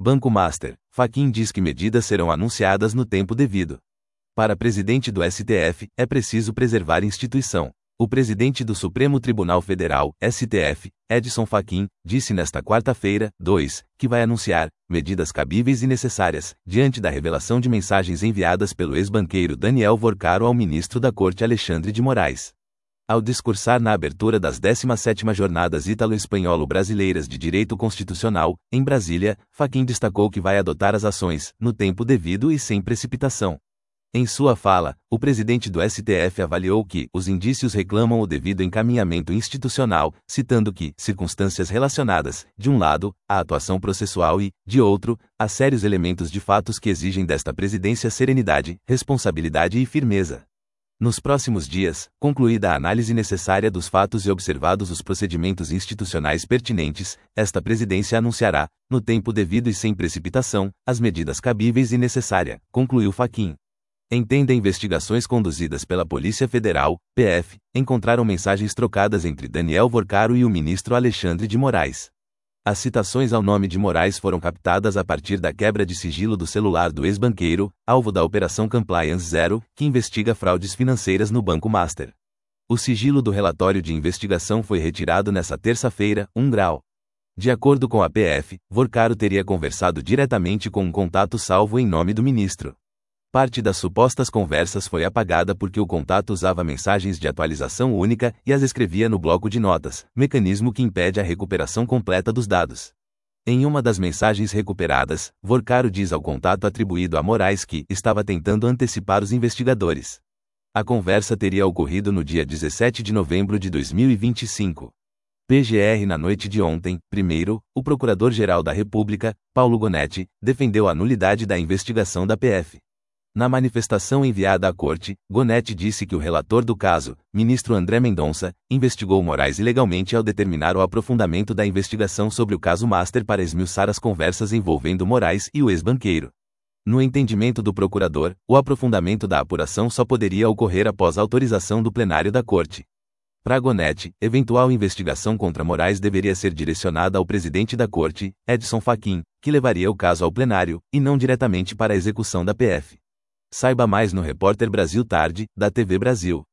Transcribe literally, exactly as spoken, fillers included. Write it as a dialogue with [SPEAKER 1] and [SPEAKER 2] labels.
[SPEAKER 1] Banco Master. Fachin diz que medidas serão anunciadas no tempo devido. Para presidente do S T F, é preciso preservar a instituição. O presidente do Supremo Tribunal Federal, S T F, Edson Fachin, disse nesta quarta-feira, dois, que vai anunciar medidas cabíveis e necessárias, diante da revelação de mensagens enviadas pelo ex-banqueiro Daniel Vorcaro ao ministro da Corte Alexandre de Moraes. Ao discursar na abertura das décima sétima Jornadas Ítalo-Espanholo-Brasileiras de Direito Constitucional, em Brasília, Fachin destacou que vai adotar as ações, no tempo devido e sem precipitação. Em sua fala, o presidente do S T F avaliou que os indícios reclamam o devido encaminhamento institucional, citando que circunstâncias relacionadas, de um lado, à atuação processual e, de outro, a sérios elementos de fatos que exigem desta presidência serenidade, responsabilidade e firmeza. Nos próximos dias, concluída a análise necessária dos fatos e observados os procedimentos institucionais pertinentes, esta presidência anunciará, no tempo devido e sem precipitação, as medidas cabíveis e necessárias, concluiu Fachin. Entenda investigações conduzidas pela Polícia Federal, P F, encontraram mensagens trocadas entre Daniel Vorcaro e o ministro Alexandre de Moraes. As citações ao nome de Moraes foram captadas a partir da quebra de sigilo do celular do ex-banqueiro, alvo da Operação Compliance Zero, que investiga fraudes financeiras no Banco Master. O sigilo do relatório de investigação foi retirado nesta terça-feira, um grau. De acordo com a P F, Vorcaro teria conversado diretamente com um contato salvo em nome do ministro. Parte das supostas conversas foi apagada porque o contato usava mensagens de atualização única e as escrevia no bloco de notas, mecanismo que impede a recuperação completa dos dados. Em uma das mensagens recuperadas, Vorcaro diz ao contato atribuído a Moraes que estava tentando antecipar os investigadores. A conversa teria ocorrido no dia dezessete de novembro de dois mil e vinte e cinco. P G R Na noite de ontem, primeiro, o Procurador-Geral da República, Paulo Gonetti, defendeu a nulidade da investigação da P F. Na manifestação enviada à Corte, Gonetti disse que o relator do caso, ministro André Mendonça, investigou Moraes ilegalmente ao determinar o aprofundamento da investigação sobre o caso Master para esmiuçar as conversas envolvendo Moraes e o ex-banqueiro. No entendimento do procurador, o aprofundamento da apuração só poderia ocorrer após autorização do plenário da Corte. Para Gonetti, eventual investigação contra Moraes deveria ser direcionada ao presidente da Corte, Edson Fachin, que levaria o caso ao plenário, e não diretamente para a execução da P F. Saiba mais no Repórter Brasil Tarde, da T V Brasil.